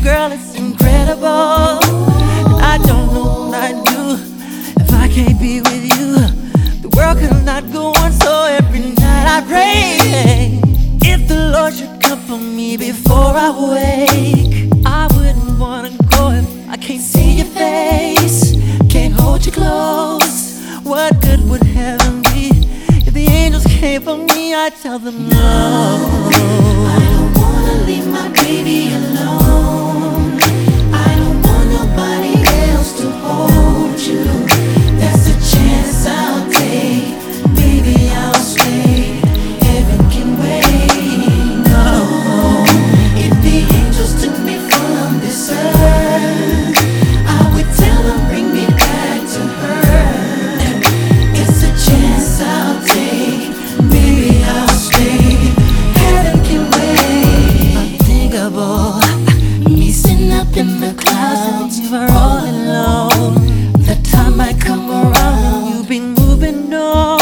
Girl, it's incredible. And I don't know what I'd do if I can't be with you. The world could not go on, so every night I pray. If the Lord should come for me before I wake, I wouldn't wanna go if I can't see your face, can't hold you close. What good would heaven be if the angels came for me? I tell them no. I don't wanna leave my baby alone. I don't want nobody else to hold you. That's a chance I'll take. Baby, I'll stay. Heaven can wait. No, if the angels took me from this earth, I would tell them bring me back to her. It's a chance I'll take. Baby, I'll stay. Heaven can wait. Unthinkable, me sitting up in the clouds, we're all alone. The time might come around, you'll be moving on.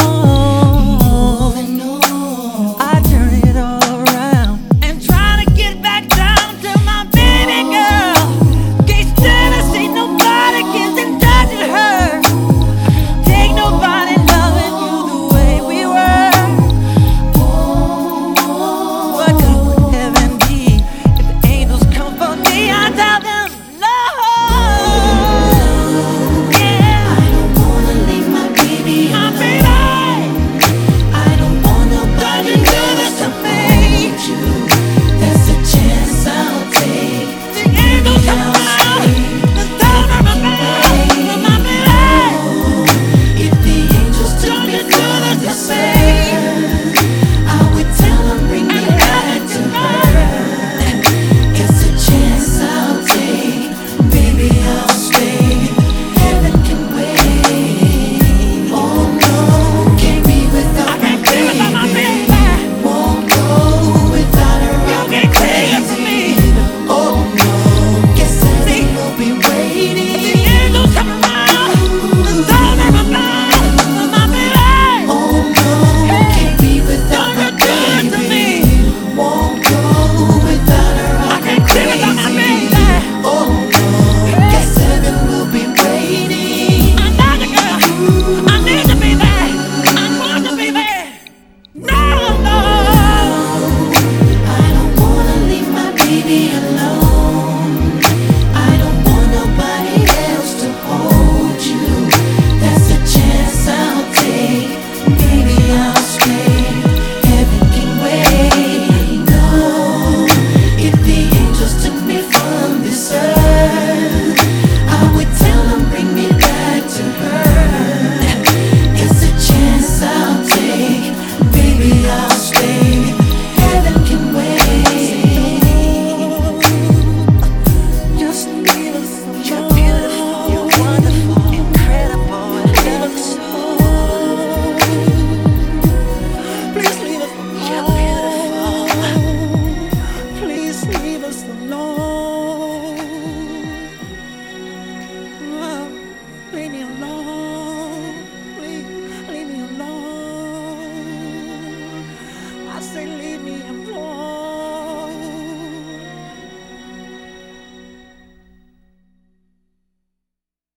I turn it all around and try to get back down to my baby girl. Can't stand to see nobody getting touch of her. Take nobody loving you the way we were. What good would heaven be if the angels come for me? I tell them no. Yeah, I don't wanna leave my baby alone. I don't want nobody do this to me. That's a chance I'll take. The angels come out, the throne of my baby. If the angels took me to the sea, I would tell them bring me back to her. It's a chance I'll take. Baby, I'll stay. Heaven can wait. Oh no, can't be without my baby. Won't go without her. I'll be crazy. Oh no, guess heaven will be waiting. The angels come around, the throne of my baby. Oh no, can't be without my baby. Won't go without her. I'll be crazy. Oh no, guess heaven will be waiting. I love you, girl. I need to be there. I want to be there. No, no. I don't wanna leave my baby alone.